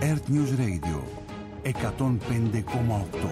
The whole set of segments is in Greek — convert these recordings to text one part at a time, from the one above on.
Earth News Radio 105,8.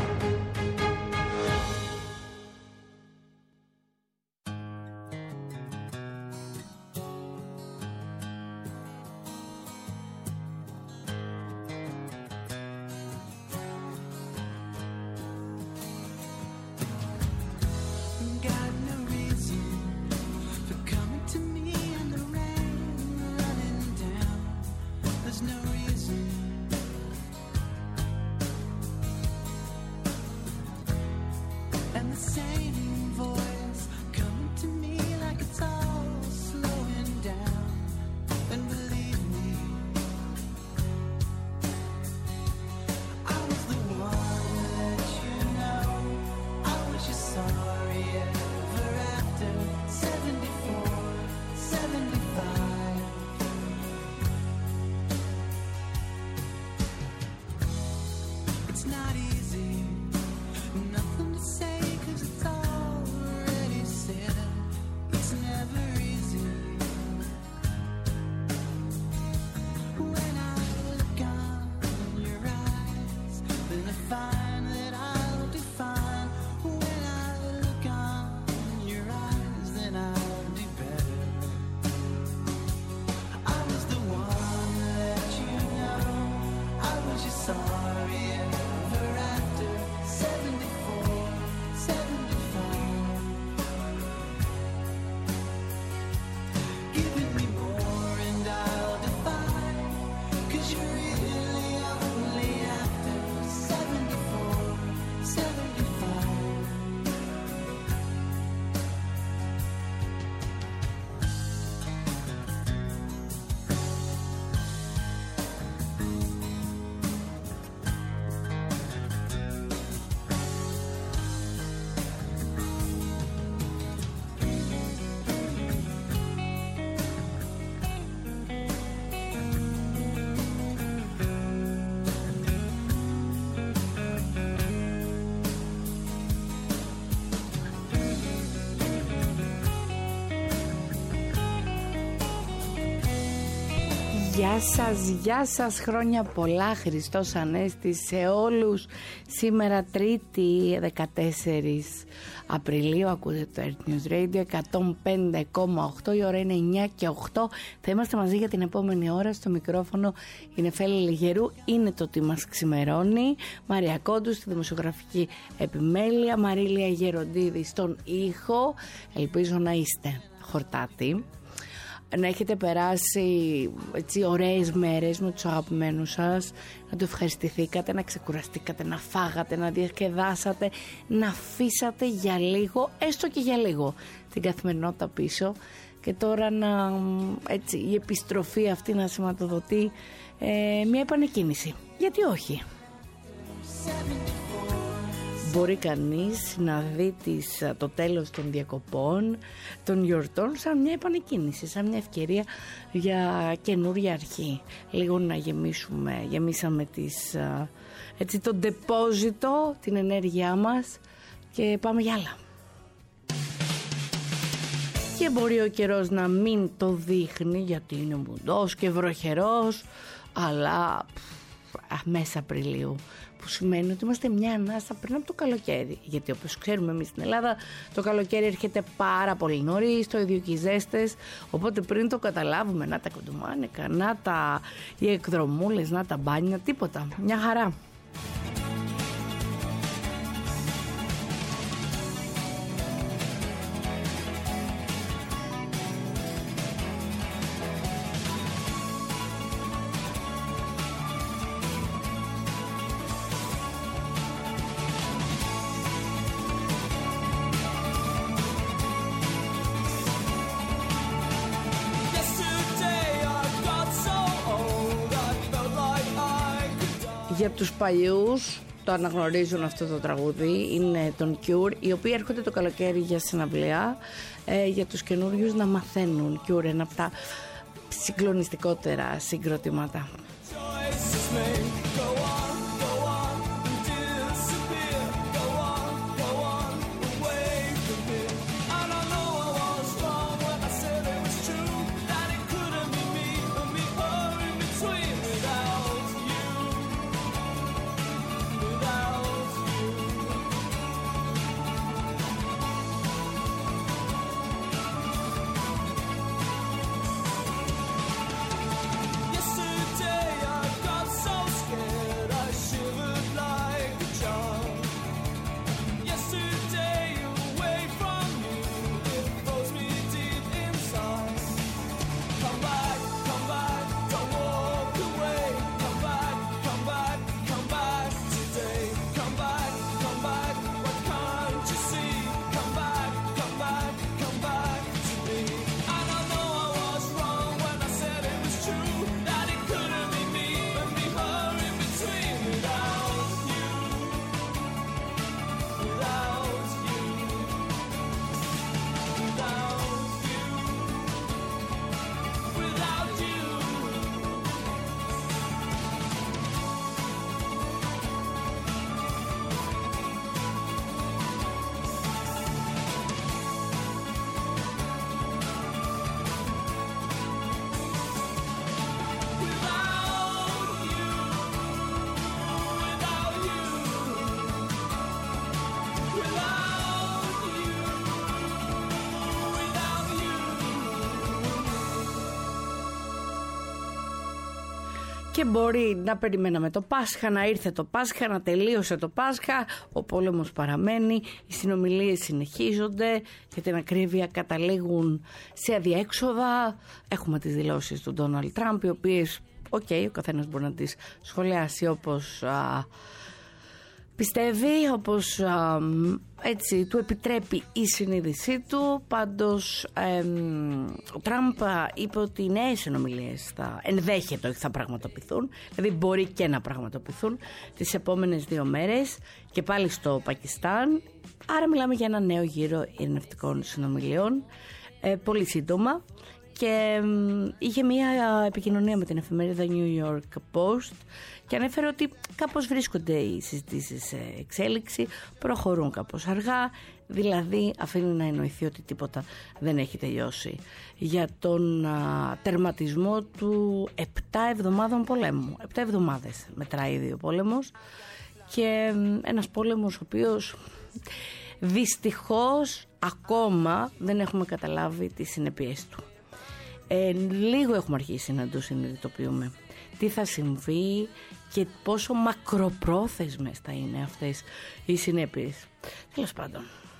Γεια σας, χρόνια πολλά, Χριστός Ανέστη σε όλους. Σήμερα Τρίτη 14 Απριλίου ακούτε το Earth News Radio 105,8. Η ώρα είναι 9 και 8. Θα είμαστε μαζί για την επόμενη ώρα. Στο μικρόφωνο είναι Φέλη Λιγερού. Είναι το τι μας ξημερώνει. Μαρία Κόντου στη δημοσιογραφική επιμέλεια. Μαρίλια Γεροντίδη στον ήχο. Ελπίζω να είστε χορτάτοι, να έχετε περάσει έτσι ωραίες μέρες με τους αγαπημένους σας, να το ευχαριστηθήκατε, να ξεκουραστήκατε, να φάγατε, να διασκεδάσατε, να αφήσατε για λίγο, έστω και για λίγο, την καθημερινότητα πίσω και τώρα να, έτσι, η επιστροφή αυτή να σηματοδοτεί μια επανεκκίνηση. Γιατί όχι? Μπορεί κανείς να δει το τέλος των διακοπών, των γιορτών, σαν μια επανεκκίνηση, σαν μια ευκαιρία για καινούρια αρχή. Λίγο να γεμίσαμε έτσι, το ντεπόζιτο, την ενέργειά μας και πάμε για άλλα. Και μπορεί ο καιρός να μην το δείχνει γιατί είναι μουντός και βροχερός, αλλά μέσα Απριλίου, που σημαίνει ότι είμαστε μια ανάσα πριν από το καλοκαίρι. Γιατί όπως ξέρουμε εμείς στην Ελλάδα, το καλοκαίρι έρχεται πάρα πολύ νωρίς, το ίδιο και οι ζέστες. Οπότε πριν το καταλάβουμε, να τα κοντομάνικα, να τα οι εκδρομούλες, να τα μπάνια, τίποτα. Μια χαρά. Για τους παλιούς το αναγνωρίζουν αυτό το τραγούδι, είναι των Cure, οι οποίοι έρχονται το καλοκαίρι για συναυλία. Για τους καινούριους να μαθαίνουν, Cure, ένα από τα συγκλονιστικότερα συγκροτήματα. Και μπορεί να περιμέναμε το Πάσχα, να ήρθε το Πάσχα, να τελείωσε το Πάσχα, ο πόλεμος παραμένει, οι συνομιλίες συνεχίζονται, για την ακρίβεια καταλήγουν σε αδιέξοδα. Έχουμε τις δηλώσεις του Ντόναλντ Τραμπ, οι οποίες, ο καθένας μπορεί να τις σχολιάσει όπως πιστεύει, όπως έτσι του επιτρέπει η συνείδησή του. Πάντως ο Τραμπ είπε ότι οι νέες συνομιλίες ενδέχεται ότι θα πραγματοποιηθούν, δηλαδή μπορεί και να πραγματοποιηθούν τις επόμενες 2 μέρες και πάλι στο Πακιστάν. Άρα μιλάμε για ένα νέο γύρο ειρηνευτικών συνομιλιών, πολύ σύντομα. Και είχε μια επικοινωνία με την εφημερίδα New York Post και ανέφερε ότι κάπως βρίσκονται οι συζητήσεις σε εξέλιξη, προχωρούν κάπως αργά, δηλαδή αφήνει να εννοηθεί ότι τίποτα δεν έχει τελειώσει για τον τερματισμό του 7 εβδομάδων πολέμου. 7 εβδομάδες μετράει ήδη ο πόλεμος, και ένας πόλεμος ο οποίος δυστυχώς ακόμα δεν έχουμε καταλάβει τις συνέπειες του. Λίγο έχουμε αρχίσει να το συνειδητοποιούμε τι θα συμβεί και πόσο μακροπρόθεσμες θα είναι αυτές οι συνέπειες. Τέλος πάντων,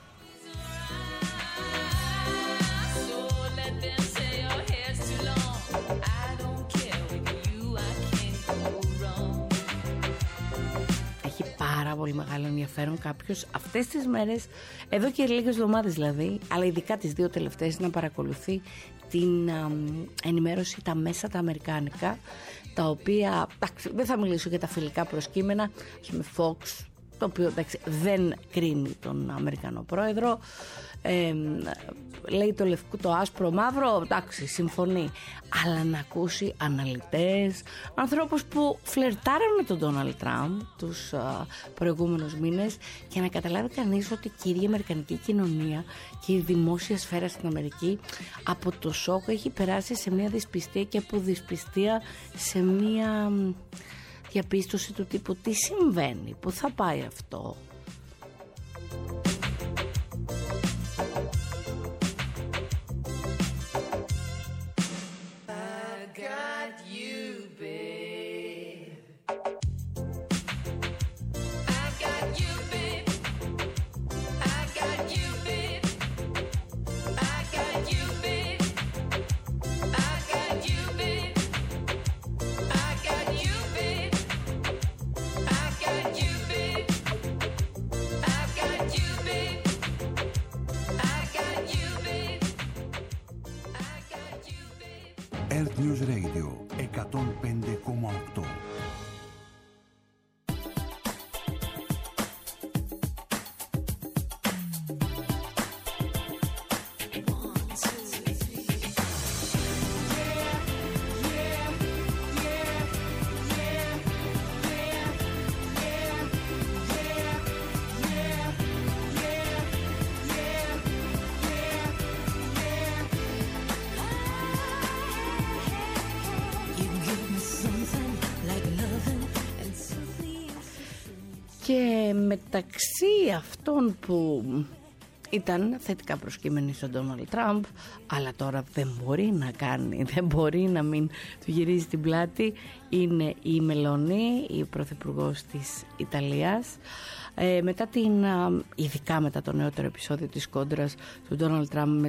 έχει πάρα πολύ μεγάλο ενδιαφέρον κάποιος αυτές τις μέρες, εδώ και λίγες εβδομάδες δηλαδή, αλλά ειδικά τις 2 τελευταίες, να παρακολουθεί την ενημέρωση, τα μέσα τα αμερικάνικα, τα οποία, δεν θα μιλήσω για τα φιλικά προσκύμενα, ας πούμε Fox, το οποίο δεν κρίνει τον Αμερικανό πρόεδρο, λέει το λευκό, το άσπρο, μαύρο, εντάξει, συμφωνεί, αλλά να ακούσει αναλυτές, ανθρώπους που φλερτάραν με τον Ντόναλντ Τραμπ τους προηγούμενους μήνες, και να καταλάβει κανείς ότι κυρία η αμερικανική κοινωνία και η δημόσια σφαίρα στην Αμερική από το σοκ έχει περάσει σε μια δυσπιστία, και από δυσπιστία σε μια διαπίστωση του τύπου τι συμβαίνει, πού θα πάει αυτό. Earth News Radio 105,8. Και μεταξύ αυτών που ήταν θετικά προσκύμενοι στον Ντόναλντ Τραμπ, αλλά τώρα δεν μπορεί να κάνει, δεν μπορεί να μην του γυρίζει την πλάτη, είναι η Μελόνι, η πρωθυπουργός της Ιταλίας. Μετά ειδικά μετά το νεότερο επεισόδιο της κόντρας του Ντόναλντ Τραμπ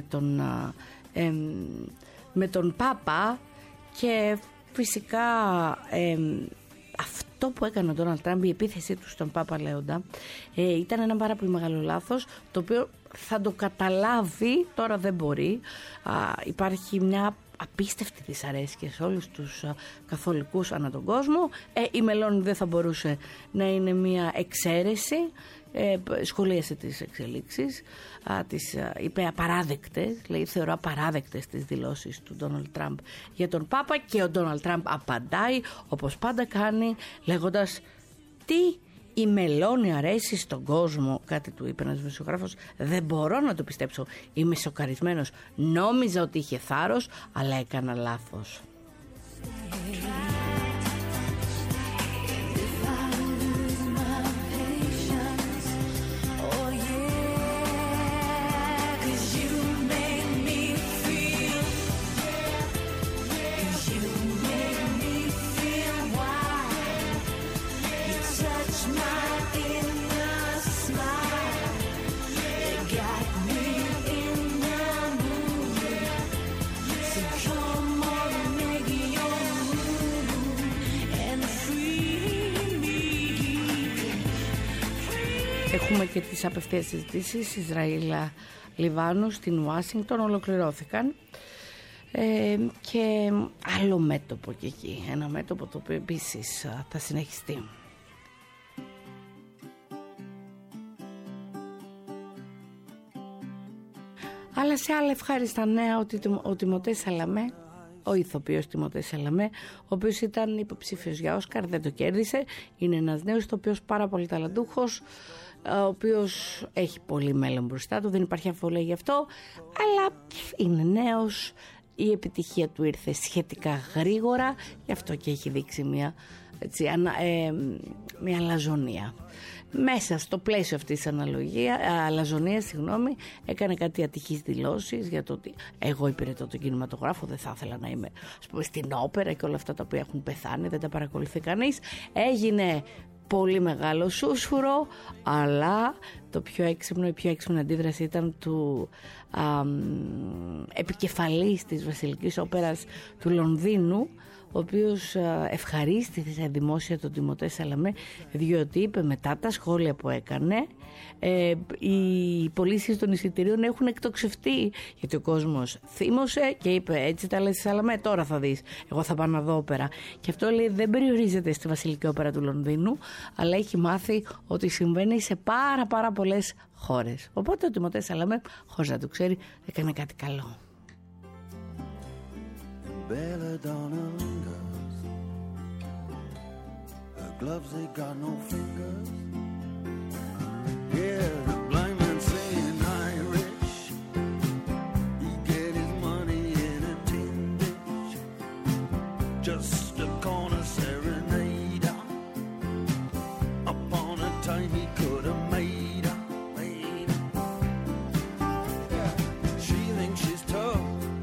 με τον Πάπα, και φυσικά αυτό που έκανε ο Ντόναλντ Τραμπ, η επίθεσή του στον Πάπα Λέοντα, ήταν ένα πάρα πολύ μεγάλο λάθος, το οποίο θα το καταλάβει, τώρα δεν μπορεί. Υπάρχει μια απίστευτη δυσαρέσκεια σε όλους τους καθολικούς ανά τον κόσμο. Η Μελόνι δεν θα μπορούσε να είναι μια εξαίρεση. Σχολίασε τις εξελίξεις, τις είπε απαράδεκτες, λέει θεωρώ απαράδεκτες τις δηλώσεις του Ντόναλντ Τραμπ για τον Πάπα, και ο Ντόναλντ Τραμπ απαντάει όπως πάντα κάνει, λέγοντας τι η Μελόνι αρέσει στον κόσμο, κάτι του είπε ένας δημοσιογράφος, δεν μπορώ να το πιστέψω, είμαι σοκαρισμένος, νόμιζα ότι είχε θάρρος αλλά έκανα λάθος. Έχουμε και τις απευθείας συζητήσεις Ισραήλ-Λιβάνου στην Ουάσιγκτον, ολοκληρώθηκαν. Και άλλο μέτωπο και εκεί, ένα μέτωπο το οποίο επίσης θα συνεχιστεί. Αλλά σε άλλα ευχάριστα νέα ότι ο Τιμωτέ Σαλαμέ, ο ηθοποιός Τιμωτέ Σαλαμέ, ο οποίος ήταν υποψήφιος για Όσκαρ, δεν το κέρδισε. Είναι ένας νέος ηθοποιός πάρα πολύ ταλαντούχος, ο οποίος έχει πολύ μέλλον μπροστά του, δεν υπάρχει αμφιβολία γι' αυτό, αλλά είναι νέος. Η επιτυχία του ήρθε σχετικά γρήγορα, γι' αυτό και έχει δείξει μια αλαζονία. Μέσα στο πλαίσιο αυτής της αλαζονίας, έκανε κάτι ατυχείς δηλώσεις για το ότι εγώ υπηρετώ τον κινηματογράφο, δεν θα ήθελα να είμαι στην όπερα και όλα αυτά τα οποία έχουν πεθάνει, δεν τα παρακολουθεί κανείς. Έγινε πολύ μεγάλο σούσουρο, αλλά η πιο έξυπνη αντίδραση ήταν του επικεφαλής της Βασιλικής Όπερας του Λονδίνου, ο οποίος ευχαρίστησε δημόσια τον Τιμωτέ Σαλαμέ, διότι είπε μετά τα σχόλια που έκανε οι πωλήσεις των εισιτηρίων έχουν εκτοξευτεί, γιατί ο κόσμος θύμωσε και είπε έτσι τα λες Σαλαμέ, τώρα θα δεις, εγώ θα πάω να δω όπερα. Και αυτό λέει δεν περιορίζεται στη Βασιλική Όπερα του Λονδίνου, αλλά έχει μάθει ότι συμβαίνει σε πάρα πολλές χώρες. Οπότε ο Τιμωτέ Σαλαμέ, χωρίς να το ξέρει, έκανε κάτι καλό. Belladonna lingers. Her gloves, they got no fingers. Yeah, the blind man saying Irish. He get his money in a tin dish. Just a corner serenader. Upon a time he could have made her. Yeah. She thinks she's tough.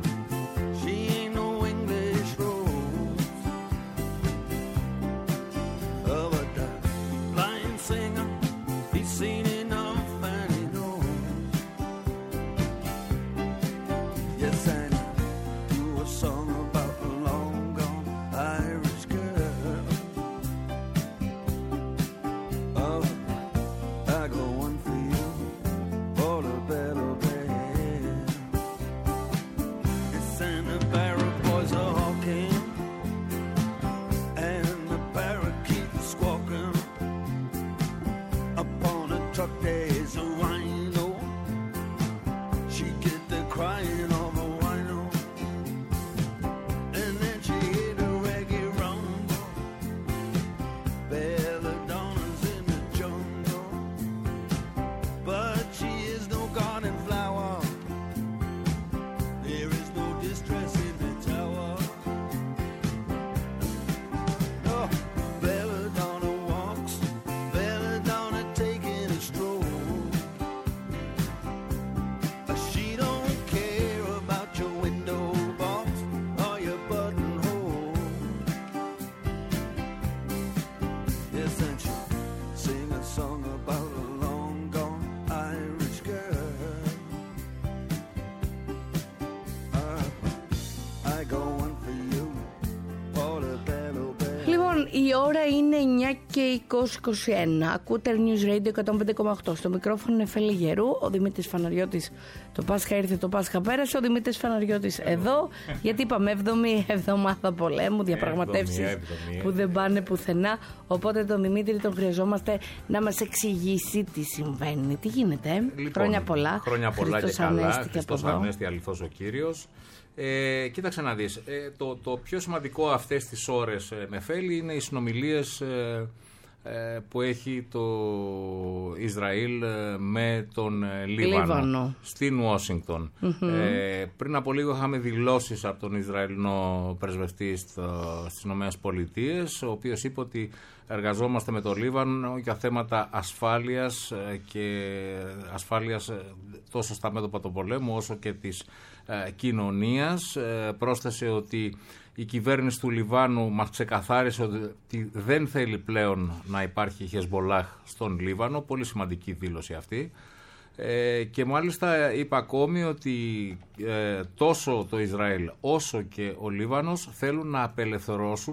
Η ώρα είναι 9 και 20-21. Ακούτε News Radio 105,8. Στο μικρόφωνο είναι Φέλη Γερού. Ο Δημήτρης Φαναριώτης. Το Πάσχα ήρθε, το Πάσχα πέρασε. Ο Δημήτρης Φαναριώτης εδώ. Γιατί είπαμε 7η εβδομάδα πολέμου, διαπραγματεύσεις που δεν πάνε πουθενά. Οπότε τον Δημήτρη τον χρειαζόμαστε να μας εξηγήσει τι συμβαίνει. Τι γίνεται, Λοιπόν, χρόνια πολλά. Χρόνια πολλά Χριστός και καλά. Ανέστη Χριστός Ανέστη, αληθώς ο Κύριος. Κοίταξε να δεις, το πιο σημαντικό αυτές τις ώρες με Φέλη είναι οι συνομιλίες που έχει το Ισραήλ με τον Λίβανο στην Ουάσιγκτον. Πριν από λίγο είχαμε δηλώσεις από τον Ισραηλινό πρεσβευτή στις ΗΠΑ, ο οποίος είπε ότι εργαζόμαστε με το Λίβανο για θέματα ασφάλειας και ασφάλειας τόσο στα μέτωπα του πολέμου όσο και της κοινωνίας. Πρόσθεσε ότι η κυβέρνηση του Λιβάνου μας ξεκαθάρισε ότι δεν θέλει πλέον να υπάρχει Χεσμπολάχ στον Λίβανο. Πολύ σημαντική δήλωση αυτή. Και μάλιστα είπε ακόμη ότι τόσο το Ισραήλ όσο και ο Λίβανος θέλουν να απελευθερώσουν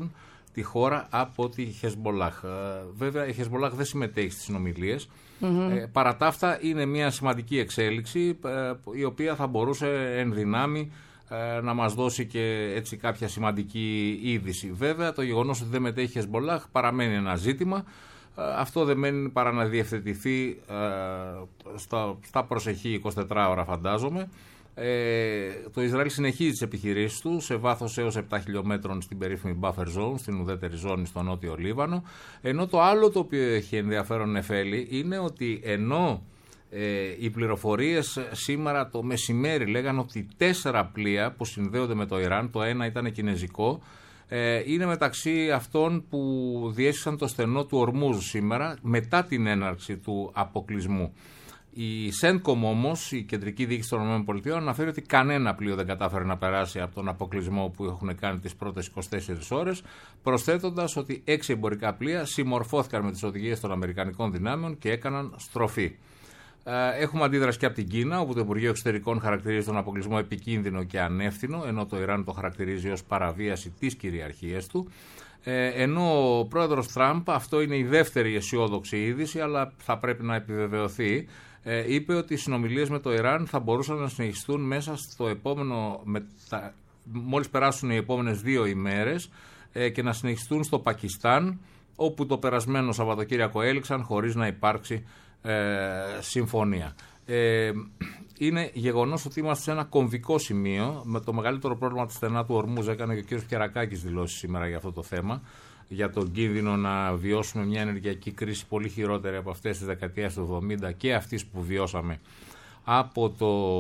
τη χώρα από τη Χεσμπολάχ. Βέβαια η Χεσμπολάχ δεν συμμετέχει στις συνομιλίες. Παρά τα αυτά είναι μια σημαντική εξέλιξη η οποία θα μπορούσε εν δυνάμει να μας δώσει και έτσι κάποια σημαντική είδηση. Βέβαια το γεγονός ότι δεν μετέχει η Χεσμπολάχ παραμένει ένα ζήτημα. Αυτό δεν μένει παρά να διευθετηθεί στα προσεχή 24 ώρα φαντάζομαι. Το Ισραήλ συνεχίζει τις επιχειρήσεις του σε βάθος έως 7 χιλιόμετρων στην περίφημη buffer zone, στην ουδέτερη ζώνη στο νότιο Λίβανο. Ενώ το άλλο το οποίο έχει ενδιαφέρον Νεφέλη είναι ότι ενώ οι πληροφορίες σήμερα το μεσημέρι λέγανε ότι 4 πλοία που συνδέονται με το Ιράν, το ένα ήταν κινεζικό, είναι μεταξύ αυτών που διέσχισαν το στενό του Ορμούζ σήμερα μετά την έναρξη του αποκλεισμού. Η Σέντκομ όμως, η κεντρική διοίκηση των ΗΠΑ, αναφέρει ότι κανένα πλοίο δεν κατάφερε να περάσει από τον αποκλεισμό που έχουν κάνει τις πρώτες 24 ώρες, προσθέτοντας ότι 6 εμπορικά πλοία συμμορφώθηκαν με τις οδηγίες των Αμερικανικών δυνάμεων και έκαναν στροφή. Έχουμε αντίδραση και από την Κίνα, όπου το Υπουργείο Εξωτερικών χαρακτηρίζει τον αποκλεισμό επικίνδυνο και ανεύθυνο, ενώ το Ιράν το χαρακτηρίζει ως παραβίαση της κυριαρχίας του. Ενώ ο πρόεδρος Τραμπ, αυτό είναι η δεύτερη αισιόδοξη είδηση, αλλά θα πρέπει να επιβεβαιωθεί, είπε ότι οι συνομιλίες με το Ιράν θα μπορούσαν να συνεχιστούν μέσα στο επόμενο, μόλις περάσουν οι επόμενες 2 ημέρες και να συνεχιστούν στο Πακιστάν, όπου το περασμένο Σαββατοκύριακο έληξαν χωρίς να υπάρξει συμφωνία. Είναι γεγονός ότι είμαστε σε ένα κομβικό σημείο. Με το μεγαλύτερο πρόβλημα του στενά του Ορμούζ έκανε και ο κ. Πιερακάκης δηλώσεις σήμερα για αυτό το θέμα, για τον κίνδυνο να βιώσουμε μια ενεργειακή κρίση πολύ χειρότερη από αυτές τις δεκαετίες του 70 και αυτής που βιώσαμε από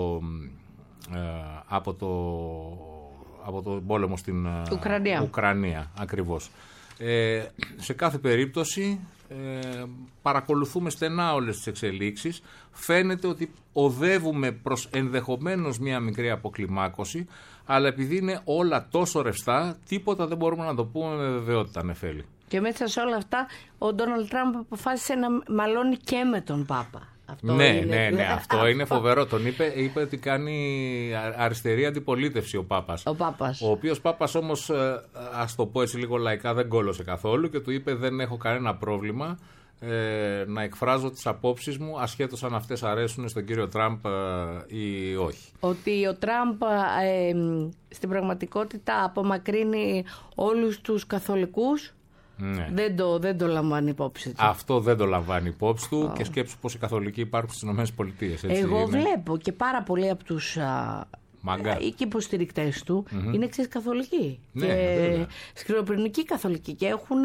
το πόλεμο στην Ουκρανία ακριβώς. Σε κάθε περίπτωση παρακολουθούμε στενά όλες τις εξελίξεις. Φαίνεται ότι οδεύουμε προς ενδεχομένως μια μικρή αποκλιμάκωση, αλλά επειδή είναι όλα τόσο ρευστά, τίποτα δεν μπορούμε να το πούμε με βεβαιότητα, Νεφέλη. Και μέσα σε όλα αυτά ο Ντόναλντ Τραμπ αποφάσισε να μαλώνει και με τον Πάπα. Αυτό ναι, αυτό είναι φοβερό. Τον είπε ότι κάνει αριστερή αντιπολίτευση ο Πάπας. Ο οποίος Πάπας όμως, ας το πω έτσι λίγο λαϊκά, δεν κόλωσε καθόλου και του είπε δεν έχω κανένα πρόβλημα να εκφράζω τις απόψεις μου ασχέτως αν αυτές αρέσουν στον κύριο Τραμπ ή όχι. Ότι ο Τραμπ στην πραγματικότητα απομακρύνει όλους τους καθολικούς. Ναι. Δεν το λαμβάνει υπόψη του. Αυτό δεν το λαμβάνει υπόψη του και σκέψου πόσοι καθολικοί υπάρχουν στις ΗΠΑ. Εγώ βλέπω και πάρα πολλοί από τους και υποστηρικτές του είναι καθολικοί. Ναι, και σκληροπυρηνικοί καθολικοί και έχουν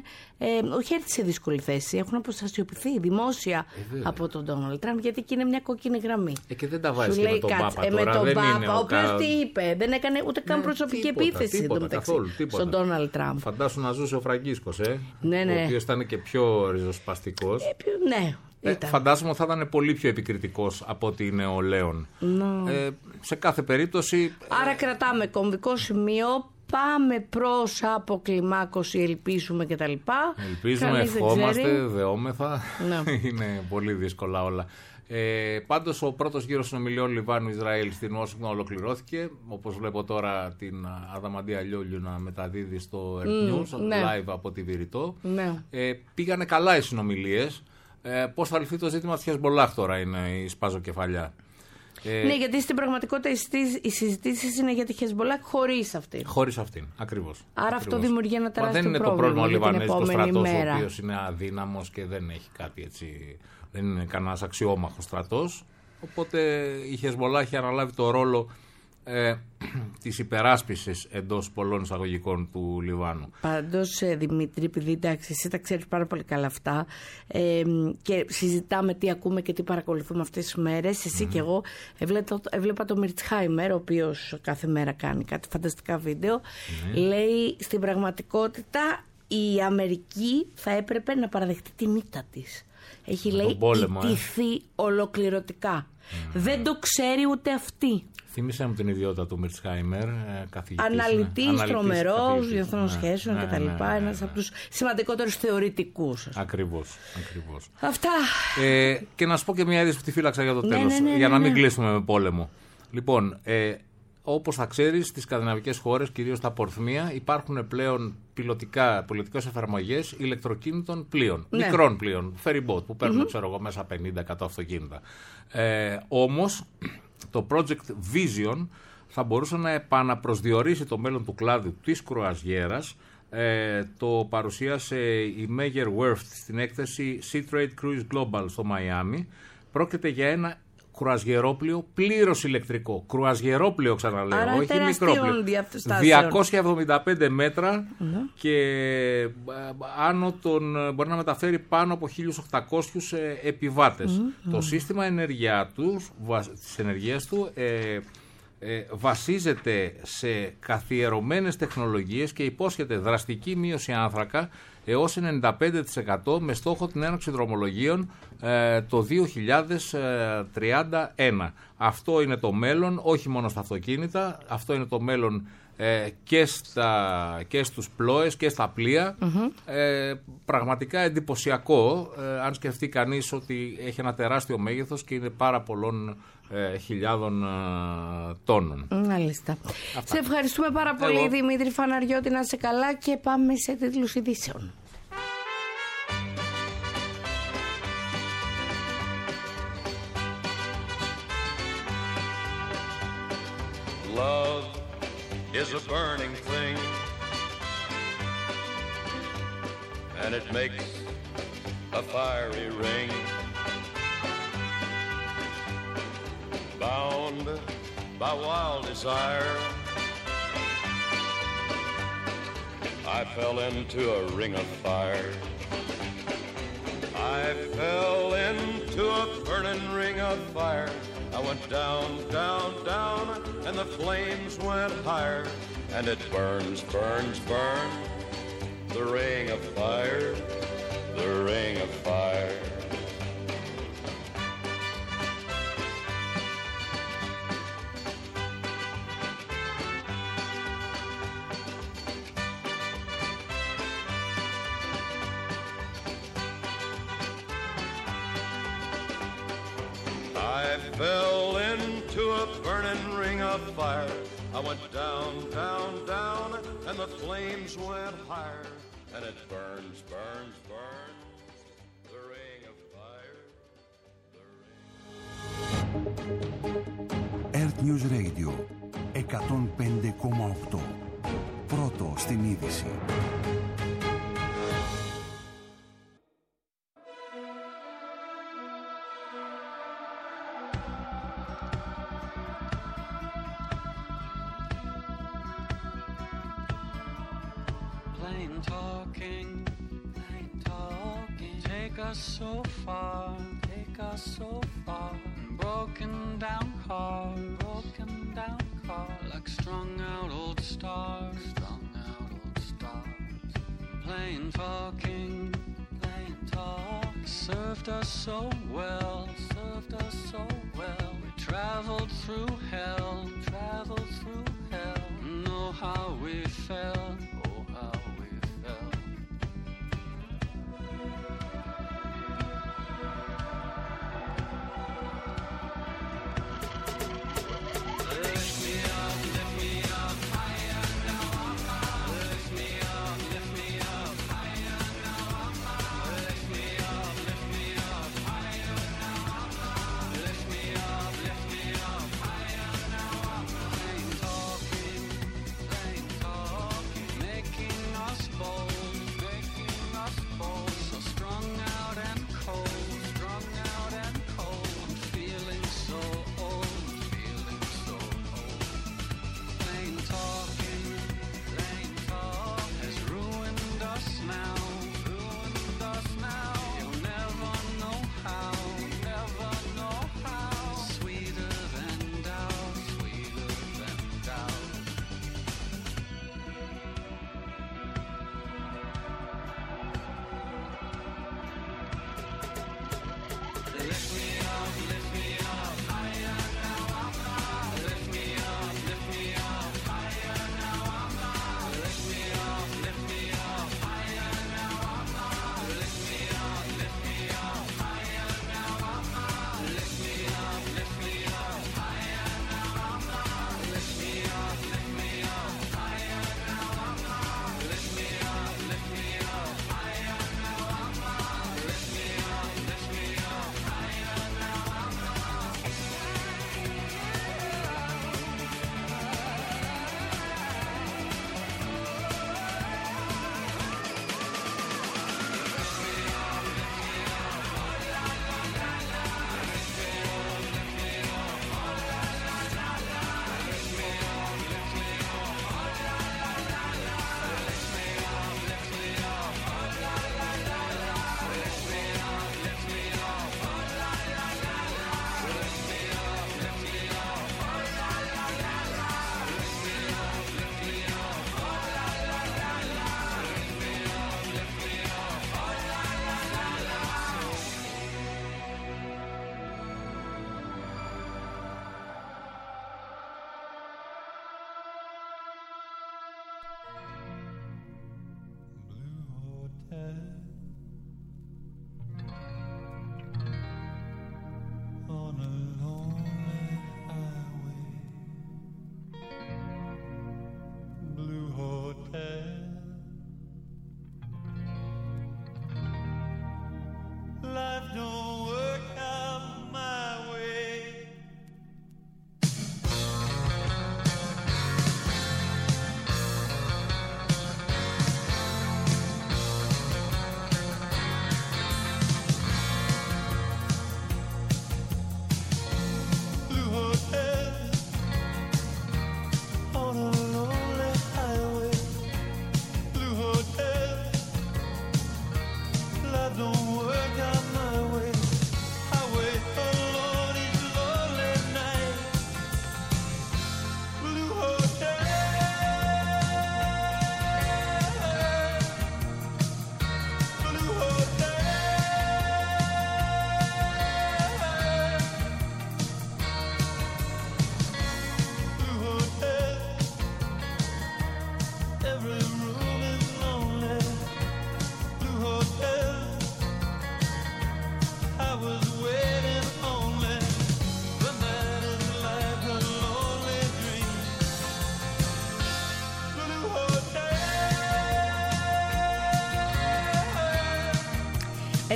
όχι έρθει σε δύσκολη θέση, έχουν αποστασιοποιηθεί δημόσια από τον Ντόναλντ Τραμπ, γιατί εκεί είναι μια κόκκινη γραμμή. Και δεν τα βάζει και με τον Πάπα τώρα. Με τον δεν Πάπα, είναι ο οποίος τι είπε, δεν έκανε ούτε καν προσωπική επίθεση εντωμεταξύ στον Ντόναλντ Τραμπ. Φαντάσου να ζούσε ο Φραγκίσκος, ο οποίος ήταν και πιο ριζοσπαστικός. Ναι. Φαντάζομαι ότι θα ήταν πολύ πιο επικριτικός από ότι είναι ο Λέων. Σε κάθε περίπτωση. Άρα κρατάμε κομβικό σημείο. Πάμε προς αποκλιμάκωση, ελπίζουμε κτλ. Ελπίζουμε, ευχόμαστε, δεόμεθα. Είναι πολύ δύσκολα όλα. Πάντως ο πρώτος γύρος συνομιλιών Λιβάνου-Ισραήλ στην Ουάσιγκτον ολοκληρώθηκε. Όπως βλέπω τώρα την Αδαμαντία Λιόλιου να μεταδίδει στο Earth News live από τη Βηρητό. Πήγανε καλά οι συνομιλίες. Πώς θα λυθεί το ζήτημα της Χεσμπολάχ τώρα είναι η σπάζοκεφαλιά. Ναι, γιατί στην πραγματικότητα οι συζητήσεις είναι για τη Χεσμπολάχ χωρίς αυτήν. Χωρίς αυτήν, ακριβώς. Άρα αυτό δημιουργεί ένα τεράστιο πρόβλημα. Δεν είναι το πρόβλημα ο Λιβανέζικος στρατός, μέρα. ο οποίος είναι αδύναμος και δεν έχει κάτι έτσι. Δεν είναι κανένας αξιόμαχος στρατός. Οπότε η Χεσμπολάχ έχει αναλάβει το ρόλο της υπεράσπισης εντός πολλών εισαγωγικών του Λιβάνου. Πάντως, Δημήτρη, επειδή εντάξει, εσύ τα ξέρεις πάρα πολύ καλά αυτά και συζητάμε τι ακούμε και τι παρακολουθούμε αυτές τις μέρες, εσύ και εγώ έβλεπα το Μιρτσχάιμερ, ο οποίος κάθε μέρα κάνει κάτι φανταστικά βίντεο, λέει στην πραγματικότητα η Αμερική θα έπρεπε να παραδεχτεί την ήττα της. Έχει λέει ιτηθεί ολοκληρωτικά. Δεν το ξέρει ούτε αυτή. Θύμισε μου την ιδιότητα του Μιρτσχάιμερ, καθηγητής. Αναλυτής, τρομερός, διεθνών σχέσεων κτλ. Ένας από τους σημαντικότερους θεωρητικούς. Ακριβώς. Αυτά. Και να σου πω και μια είδηση που τη φύλαξα για το τέλος, για να μην κλείσουμε με πόλεμο. Λοιπόν, όπως θα ξέρεις, στις σκανδιναβικές χώρες, κυρίως τα πορθμία, υπάρχουν πλέον πιλωτικές εφαρμογές ηλεκτροκίνητων πλοίων, Ναι. μικρών πλοίων, ferry boat, που παίρνουν, ξέρω εγώ, μέσα 50-100 αυτοκίνητα. Όμως, το Project Vision θα μπορούσε να επαναπροσδιορίσει το μέλλον του κλάδου της κρουαζιέρας. Το παρουσίασε η Meyer Werft στην έκθεση Sea Trade Cruise Global στο Μαϊάμι. Πρόκειται για ένα κρουαζιερόπλοιο πλήρως ηλεκτρικό. Κρουαζιερόπλοιο, ξαναλέω, Άρα όχι μικρόπλοιο. 275 μέτρα και μπορεί να μεταφέρει πάνω από 1.800 επιβάτες. Το σύστημα της ενεργείας του βασίζεται σε καθιερωμένες τεχνολογίες και υπόσχεται δραστική μείωση άνθρακα έως 95% με στόχο την έναρξη δρομολογίων το 2031. Αυτό είναι το μέλλον, όχι μόνο στα αυτοκίνητα, αυτό είναι το μέλλον και στους πλώες και στα πλοία. Πραγματικά εντυπωσιακό, αν σκεφτεί κανείς ότι έχει ένα τεράστιο μέγεθος και είναι πάρα πολλών χιλιάδων τόνων. Μάλιστα. Σε ευχαριστούμε πάρα πολύ, Δημήτρη Φαναριώτη, να είσαι καλά, και πάμε σε τίτλους ειδήσεων. Love is a burning thing, and it makes a fiery ring. Bound by wild desire, I fell into a ring of fire. I fell into a burning ring of fire. I went down, down, down, and the flames went higher. And it burns, burns, burns, the ring of fire, the ring of fire. I fell into a burning ring of fire. I went down, down, down, and the flames went higher. And it burns, burns, burns, the ring of fire, the ring. Earth News Radio 105,8. Πρώτο στην είδηση. So far, broken down car, like strung out old stars, plain talking, served us so well, we traveled through hell, know how we felt, oh how we felt.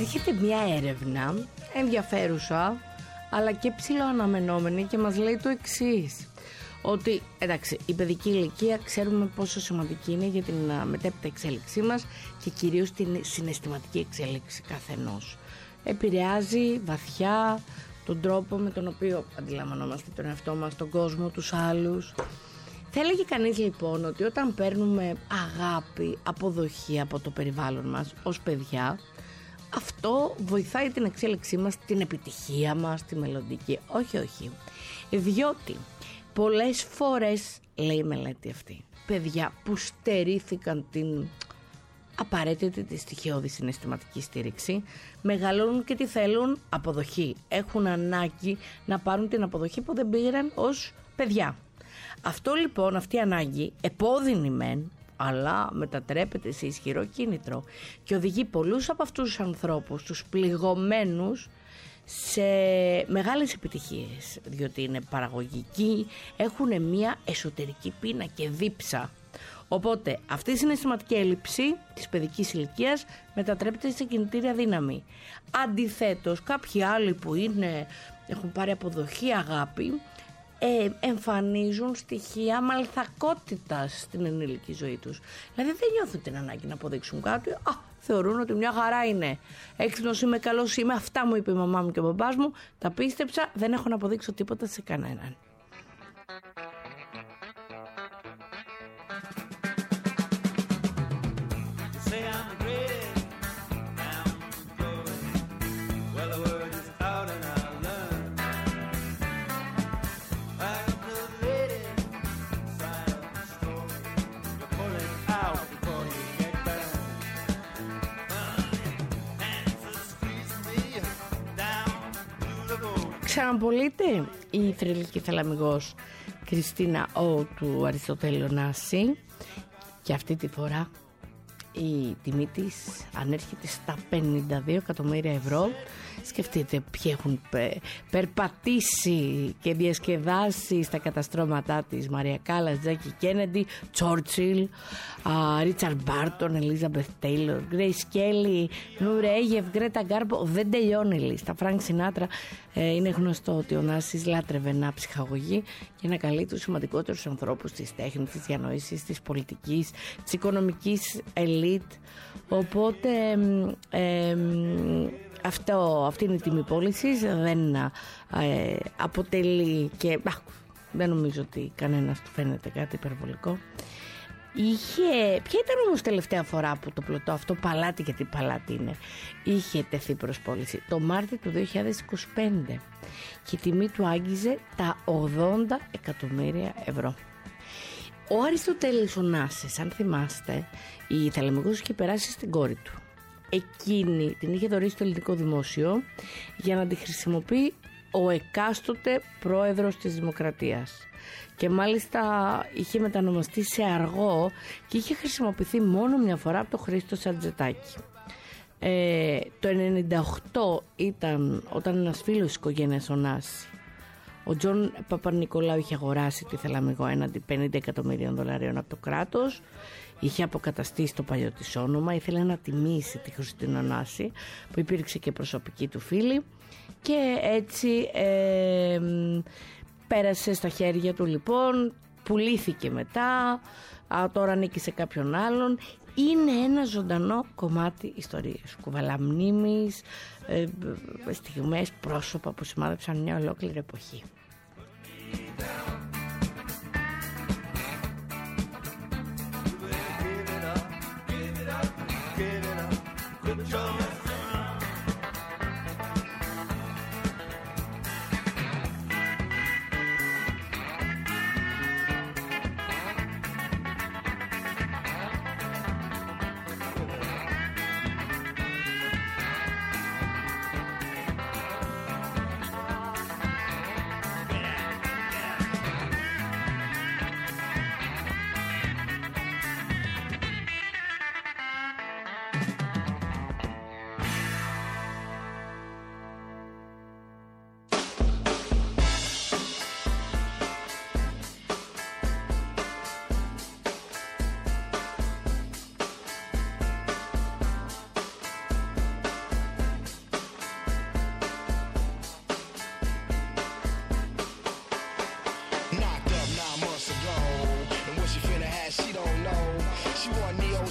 έρχεται μια έρευνα ενδιαφέρουσα αλλά και ψηλοαναμενόμενη και μας λέει το εξής. Ότι εντάξει, η παιδική ηλικία ξέρουμε πόσο σημαντική είναι για την μετέπειτα εξέλιξή μας και κυρίως την συναισθηματική εξέλιξη καθενός. Επηρεάζει βαθιά τον τρόπο με τον οποίο αντιλαμβανόμαστε τον εαυτό μας, τον κόσμο, τους άλλους. Θα έλεγε κανείς λοιπόν ότι όταν παίρνουμε αγάπη, αποδοχή από το περιβάλλον μας ως παιδιά, αυτό βοηθάει την εξέλιξή μας, την επιτυχία μας, τη μελλοντική. Όχι. Διότι πολλές φορές, λέει η μελέτη αυτή, παιδιά που στερήθηκαν την απαραίτητη τη στοιχειώδη συναισθηματική στήριξη, μεγαλώνουν και τι θέλουν? Αποδοχή. Έχουν ανάγκη να πάρουν την αποδοχή που δεν πήραν ως παιδιά. Αυτό λοιπόν, αυτή η ανάγκη, επώδυνη μεν, αλλά μετατρέπεται σε ισχυρό κίνητρο και οδηγεί πολλούς από αυτούς τους ανθρώπους, τους πληγωμένους, σε μεγάλες επιτυχίες, διότι είναι παραγωγικοί, έχουν μια εσωτερική πείνα και δίψα. Οπότε αυτή η συναισθηματική έλλειψη της παιδικής ηλικίας μετατρέπεται σε κινητήρια δύναμη. Αντιθέτως, κάποιοι άλλοι που έχουν πάρει αποδοχή, αγάπη, εμφανίζουν στοιχεία μαλθακότητας στην ενήλικη ζωή τους. Δηλαδή δεν νιώθουν την ανάγκη να αποδείξουν κάτι. Θεωρούν ότι μια χαρά είναι. Έξυπνος είμαι, καλός είμαι. Αυτά μου είπε η μαμά μου και ο μπαμπάς μου. Τα πίστεψα. Δεν έχω να αποδείξω τίποτα σε κανέναν. Ξαναπολείται η θρυλική θαλαμιγός Κριστίνα Ο του Αριστοτέλη Ωνάση και αυτή τη φορά η τιμή της ανέρχεται στα 52 εκατομμύρια ευρώ. Σκεφτείτε ποιοι έχουν περπατήσει και διασκεδάσει στα καταστρώματά της: Μαρία Κάλλας, Τζάκι Κέννεντι, Τσόρτσιλ, Ρίτσαρντ Μπάρτον, Ελίζαμπεθ Τέιλορ, Γκρέις Κέλι, Νουρέγεφ, Γκρέτα Γκάρμπο. Δεν τελειώνει η λίστα. Φρανκ Σινάτρα. Είναι γνωστό ότι ο Νάσης λάτρευε να ψυχαγωγεί και να καλεί τους σημαντικότερους ανθρώπους της τέχνης, της διανόησης, της πολιτικής, της οικονομικής ελίτ. Οπότε αυτή είναι η τιμή πώλησης. Δεν αποτελεί και δεν νομίζω ότι κανένας του φαίνεται κάτι υπερβολικό. Ποια ήταν όμως τελευταία φορά που το πλωτό αυτό παλάτι, γιατί παλάτι είναι, είχε τεθεί προς πώληση? Το Μάρτιο του 2025 και η τιμή του άγγιζε τα 80 εκατομμύρια ευρώ. Ο Αριστοτέλης Ωνάσης, αν θυμάστε, η θαλαμιγός είχε περάσει στην κόρη του. Εκείνη την είχε δωρήσει το ελληνικό δημόσιο για να τη χρησιμοποιεί ο εκάστοτε πρόεδρος της Δημοκρατίας. Και μάλιστα είχε μετανομαστεί σε αργό και είχε χρησιμοποιηθεί μόνο μια φορά από τον Χρήστο Σαντζετάκη. Το 1998 ήταν όταν ένας φίλος της οικογένειας Ωνάση, ο Τζον Παπα-Νικολάου, είχε αγοράσει τη θαλαμιγό έναντι 50 εκατομμυρίων δολαρίων από το κράτος. Είχε αποκαταστήσει το παλιό της όνομα, ήθελε να τιμήσει τη Χριστίνα Ωνάση που υπήρξε και προσωπική του φίλη και έτσι πέρασε στα χέρια του λοιπόν, πουλήθηκε μετά, τώρα ανήκει σε κάποιον άλλον. Είναι ένα ζωντανό κομμάτι ιστορίας, κουβαλά μνήμης, στιγμές, πρόσωπα που σημάδεψαν μια ολόκληρη εποχή.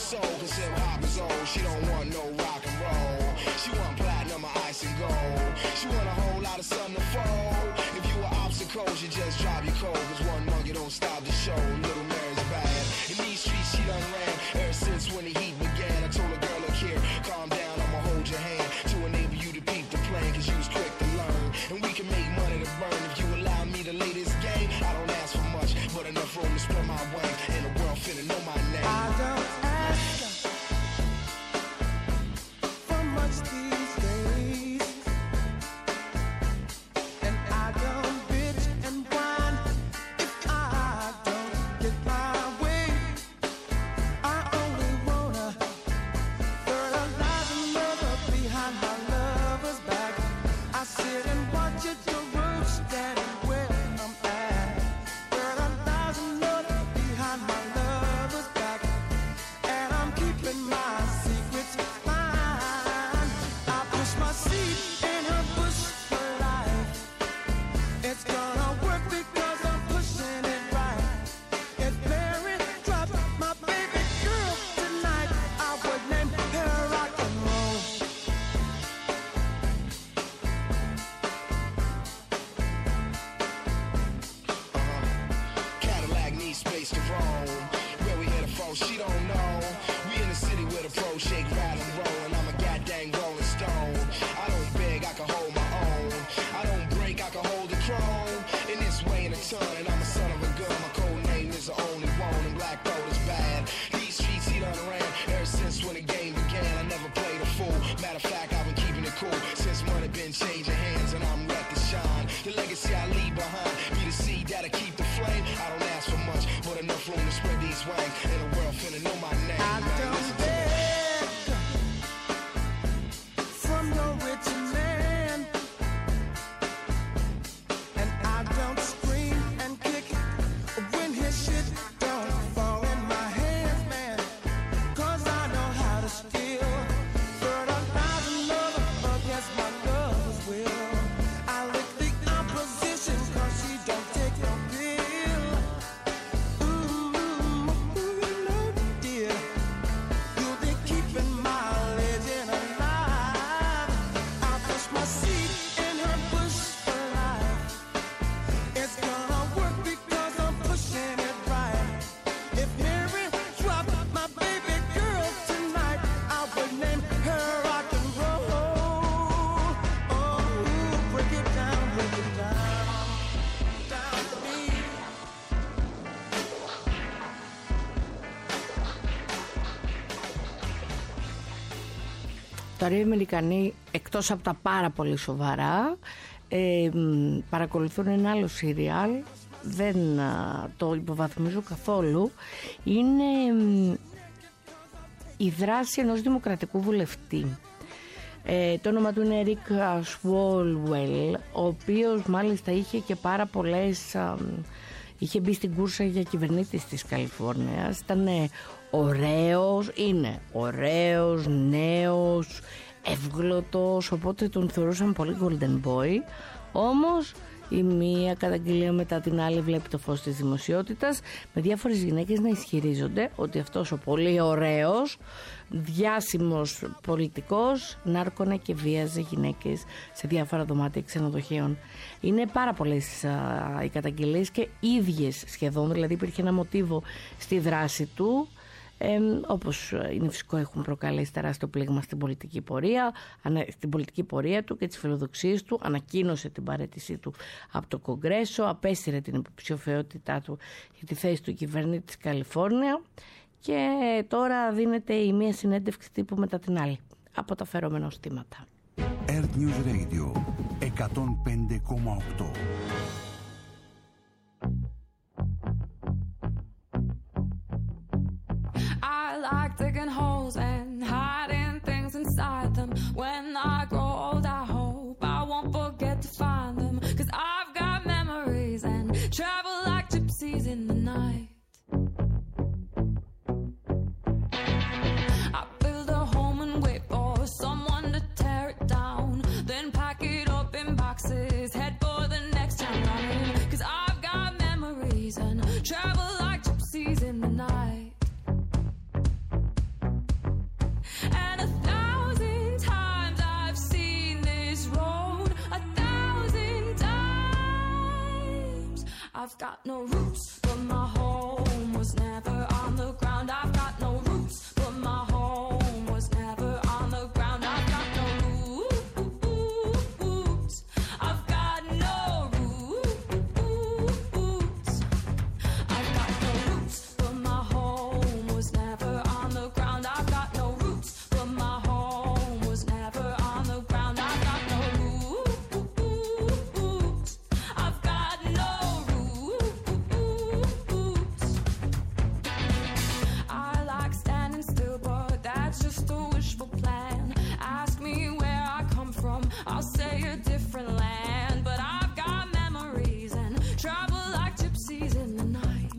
soul, cause hip hop is old. She don't want no rock and roll. She want platinum or ice and gold. She want a whole lot of sun to fold. If you were obstacles, you just drop your cold. Cause one monkey don't stop the show. Little Mary's bad. In these streets she done ran ever since when the heat began. I told a girl, look here, calm down, I'ma hold your hand to enable you to peep the plan, cause you was quick to learn. And we can make money to burn if you allow me to lay this game. I don't ask for much, but enough room to spread my wings. And the world finna know my name. I don't ask for much these days. And I don't bitch and whine if I don't get my way. I only wanna fertilize another behind my lover's back. I sit and watch it to root standing where I'm at. Fertilize another behind my lover's back. And I'm keeping my secrets fine. I push my seed in her bush for life. It's gonna work because I'm pushing it right. If Mary dropped my baby girl tonight, I would name her rock and roll. Cadillac needs space to roam. Where we headed for, she don't know. We in the city with a pro shake, rattle and roll, and I'm a goddamn rolling stone. I don't beg, I can hold my own. I don't break, I can hold the throne. In this way in a ton, and I'm a son of a gun. My code name is the only one, and black gold is bad. These streets he done ran ever since when the game began. I never played a fool. Matter of fact, I've been keeping it cool since money been changing hands, and I'm ready to shine. The legacy I leave behind be the seed that'll keep the flame. I don't ask for much, but enough room to spread these wings. And the world finna know my name. I don't beg from your rich man, and I don't scream and kick when his shit don't fall in my hands, man. Cause I know how to steal. Fertilize another against my lover's will. I lick the opposition cause she don't take no pill. Dear, you'll be keeping my legend alive. I push my seed in her bush for life. It's gonna work because I'm pushing it right. If Mary dropped my baby girl tonight, I would name her rock and roll. Oh, break it down, down to me. Τώρα οι Αμερικανοί, εκτός από τα πάρα πολύ σοβαρά, παρακολουθούν ένα άλλο σύριαλ, δεν το υποβαθμίζω καθόλου. Είναι η δράση ενός δημοκρατικού βουλευτή. Το όνομα του είναι Rick Swalwell, ο οποίος μάλιστα είχε και πάρα πολλές... είχε μπει στην κούρσα για κυβερνήτης της Καλιφόρνιας. Ήταν ωραίος, είναι ωραίος, νέος, εύγλωτος, οπότε τον θεωρούσαν πολύ golden boy. Όμως η μία καταγγελία μετά την άλλη βλέπει το φως της δημοσιότητας, με διάφορες γυναίκες να ισχυρίζονται ότι αυτός ο πολύ ωραίος, διάσημος πολιτικός νάρκωνε και βίαζε γυναίκες σε διάφορα δωμάτια ξενοδοχείων. Είναι πάρα πολλές οι καταγγελίες και ίδιες σχεδόν, δηλαδή υπήρχε ένα μοτίβο στη δράση του. Όπως είναι φυσικό, έχουν προκαλέσει τεράστιο πλήγμα στην πολιτική πορεία του και τις φιλοδοξίες του. Ανακοίνωσε την παραίτησή του από το Κογκρέσο, απέσυρε την υποψηφιότητά του για τη θέση του κυβερνήτη της Καλιφόρνια και τώρα δίνεται η μία συνέντευξη τύπου μετά την άλλη από τα φερόμενα οστήματα. Earth News Radio 105,8. I like digging holes and hiding things inside them. When I grow old, I hope I won't forget to find them. 'Cause I've got memories and travel like gypsies in the night. I build a home and wait for someone to tear it down, then pack it up in boxes, head for the next town. got no roots, but my home was never on the ground. I've got no roots, but my home was never on the ground. I've got no roots. I've got no roots. I've got no roots, but my home was never on the ground. I've got no roots, but my home was never on the ground. I've got no roots. I've got no roots. I like standing still, but that's just a wishful plan. Ask me where I come from, I'll say a different land. But I've got memories and travel like gypsies in the night.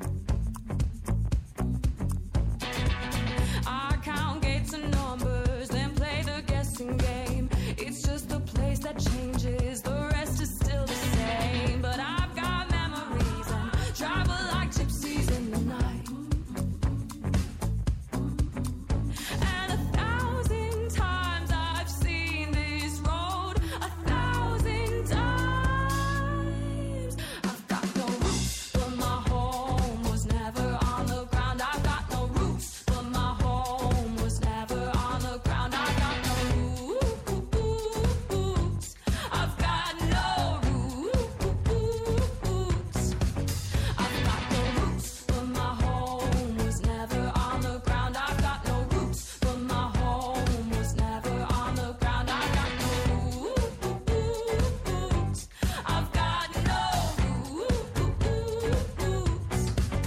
I count gates and numbers, then play the guessing game. It's just a place that changes, the rest is still the same. But I've got memories and travel like gypsies in the night. And 1,000 times I've seen this road, 1,000 times. I've got no roots, but my home was never on the ground. I've got no roots, but my home was never on the ground. I've got no roots. I've got no roots. I've got no roots, but my home was never on the ground. I've got no roots, but my home was never on the ground. I've got no roots. I've got no roots.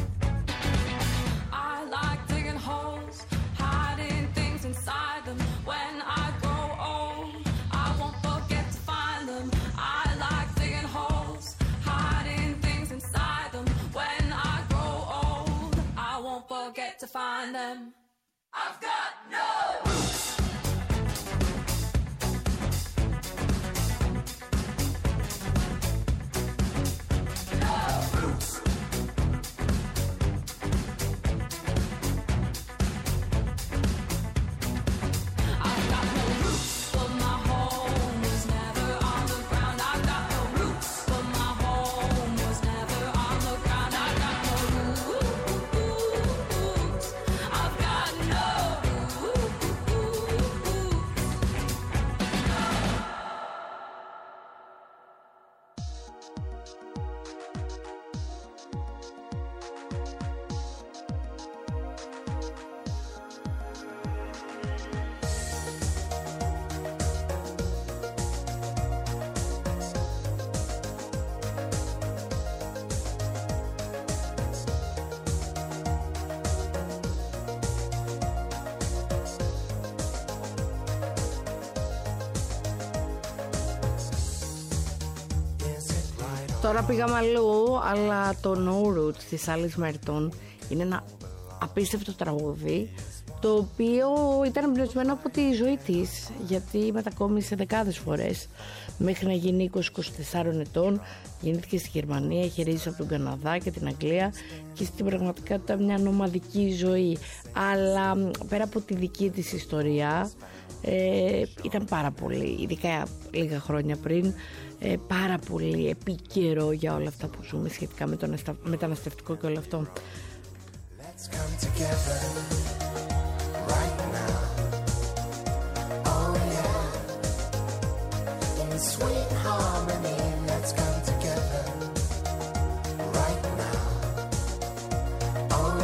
I like digging holes, hiding things inside them. When I grow old, I won't forget to find them. I like digging holes, hiding things inside them. When I grow old, I won't forget to find them. I've got no roots. No roots. I've got no roots, but my home was never on the ground. I've got no roots, but my home was never on the ground. I've got no roots. I've got no Τώρα πήγαμε αλλού, αλλά το No Roots της Alice Merton είναι ένα απίστευτο τραγούδι, το οποίο ήταν εμπνευσμένο από τη ζωή της, γιατί μετακόμισε δεκάδες φορές μέχρι να γίνει 20-24 ετών. Γεννήθηκε στη Γερμανία, είχε ρίσει από τον Καναδά και την Αγγλία και στην πραγματικότητα μια νομαδική ζωή. Αλλά πέρα από τη δική της ιστορία, ήταν πάρα πολύ, ειδικά λίγα χρόνια πριν, πάρα πολύ επίκαιρο για όλα αυτά που ζούμε σχετικά με το μεταναστευτικό και όλο αυτό. Let's come together right now. Oh yeah. In sweet harmony, let's come together right now. Oh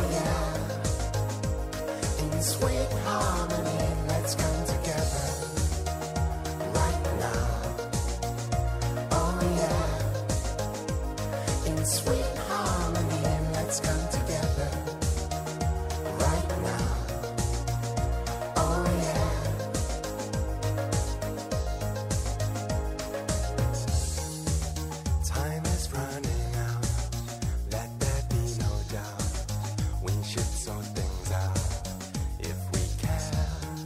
yeah. In sweet harmony, let's come together right now. Oh yeah. In sweet harmony, let's come together. Right now, oh yeah. Time is running out, let there be no doubt. We should sort things out if we care.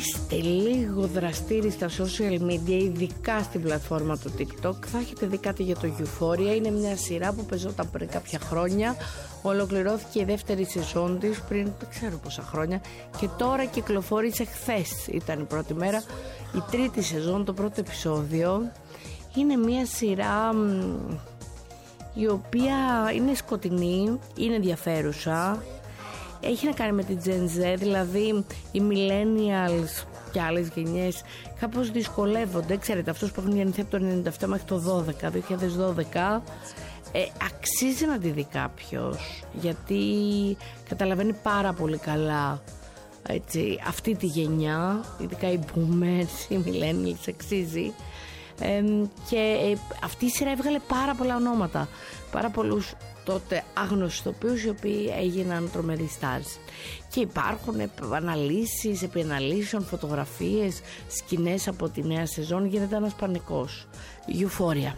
είστε λίγο δραστήριοι στα social media, ειδικά στην πλατφόρμα του TikTok, θα έχετε δει κάτι για το Euphoria. Είναι μια σειρά που πεζόταν πριν κάποια χρόνια. Ολοκληρώθηκε η δεύτερη σεζόν της πριν δεν ξέρω πόσα χρόνια και τώρα κυκλοφόρησε χθες. Ήταν η πρώτη μέρα. Η τρίτη σεζόν, το πρώτο επεισόδιο. Είναι μια σειρά η οποία είναι σκοτεινή, είναι ενδιαφέρουσα. Έχει να κάνει με την Gen Z, δηλαδή οι millennials και άλλες γενιές κάπως δυσκολεύονται. Ξέρετε, αυτούς που έχουν γεννηθεί από το 97 μέχρι το 2012, αξίζει να τη δει κάποιος, γιατί καταλαβαίνει πάρα πολύ καλά, έτσι, αυτή τη γενιά, ειδικά οι boomers, οι millennials, αξίζει. Και αυτή η σειρά έβγαλε πάρα πολλά ονόματα, πάρα πολλούς τότε άγνωστους τοπίους οι οποίοι έγιναν τρομεροί stars. Και υπάρχουν αναλύσεις επί αναλύσεων, φωτογραφίες, σκηνές από τη νέα σεζόν. Γίνεται ένας πανικός. Euphoria.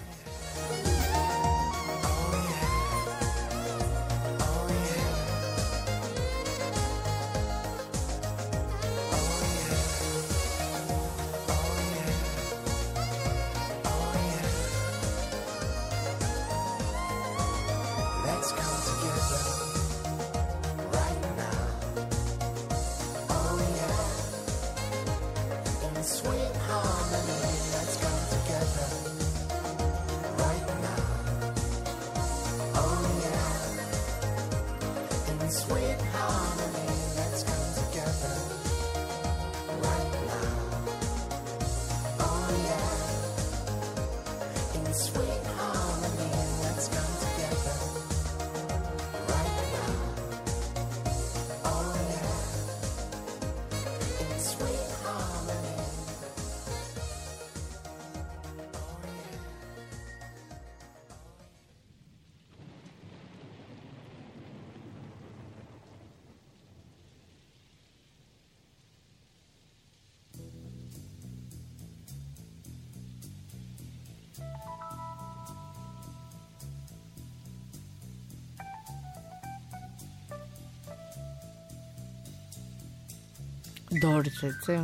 Doors, έτσι.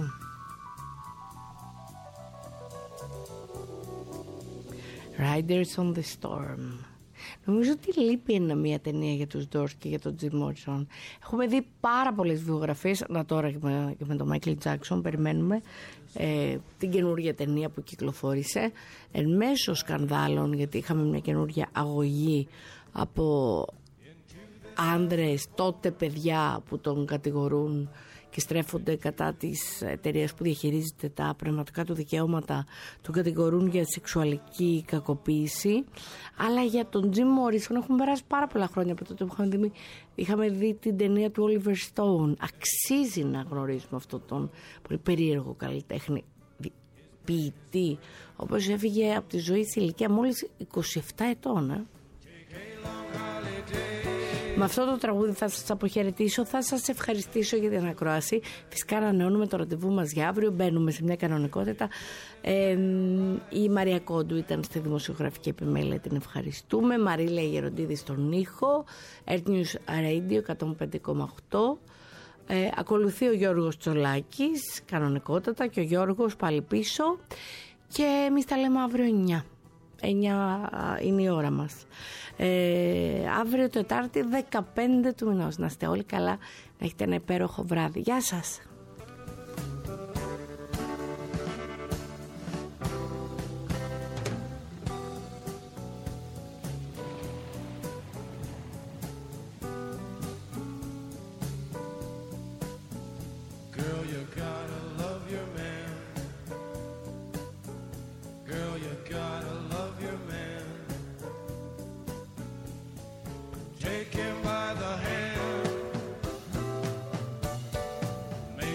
Riders on the Storm. Νομίζω ότι λείπει μια ταινία για τους Doors και για τον Jim Morrison. Έχουμε δει πάρα πολλές βιογραφίες. Να τώρα και με τον Michael Jackson περιμένουμε την καινούργια ταινία που κυκλοφόρησε εν μέσω σκανδάλων, γιατί είχαμε μια καινούργια αγωγή από άντρες, τότε παιδιά, που τον κατηγορούν και στρέφονται κατά της εταιρείας που διαχειρίζεται τα πνευματικά του δικαιώματα, τον κατηγορούν για σεξουαλική κακοποίηση. Αλλά για τον Jim Morrison έχουν περάσει πάρα πολλά χρόνια από τότε που είχαμε δει την ταινία του Oliver Stone. Αξίζει να γνωρίζουμε αυτόν τον πολύ περίεργο καλλιτέχνη ποιητή, όπως έφυγε από τη ζωή σε ηλικία μόλις 27 ετών. Με αυτό το τραγούδι θα σας αποχαιρετήσω, θα σας ευχαριστήσω για την ακρόαση. Φυσικά ανανεώνουμε το ραντεβού μας για αύριο, μπαίνουμε σε μια κανονικότητα. Η Μαρία Κόντου ήταν στη δημοσιογραφική επιμέλεια, την ευχαριστούμε. Μαρίλα Γεροντίδη στον ήχο, Earth News Radio 105,8. Ακολουθεί ο Γιώργος Τσολάκης, κανονικότατα, και ο Γιώργος πάλι πίσω. Και εμείς τα λέμε αύριο 9. 9 είναι η ώρα μας. Αύριο Τετάρτη 15 του μηνός. Να είστε όλοι καλά, να έχετε ένα υπέροχο βράδυ. Γεια σας. Take him by the hand,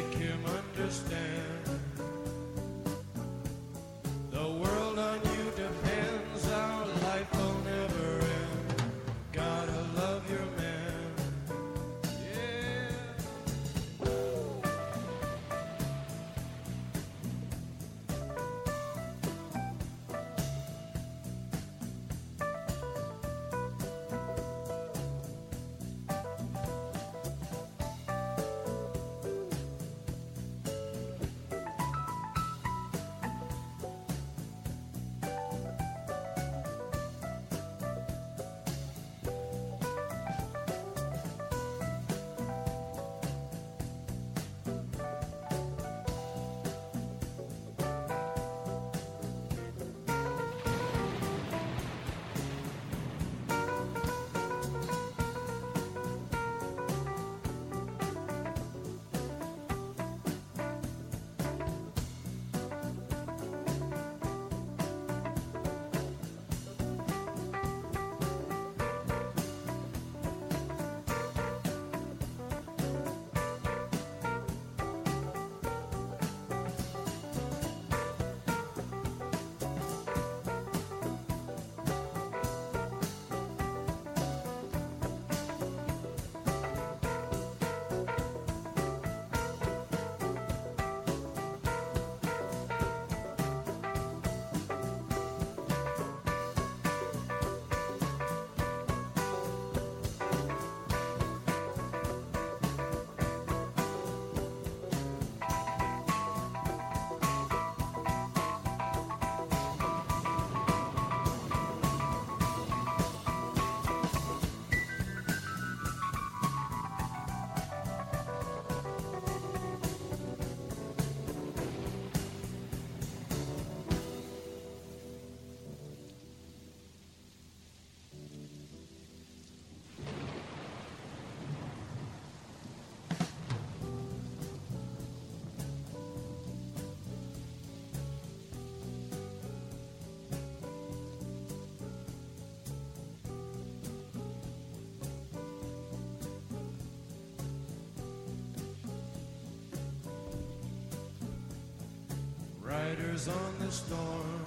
Riders on the storm.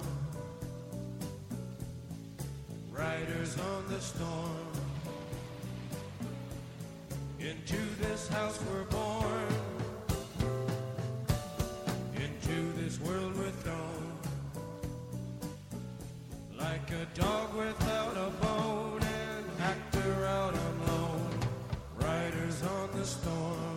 Riders on the storm. Into this house we're born. Into this world we're thrown. Like a dog without a bone, an actor out on loan. Riders on the storm.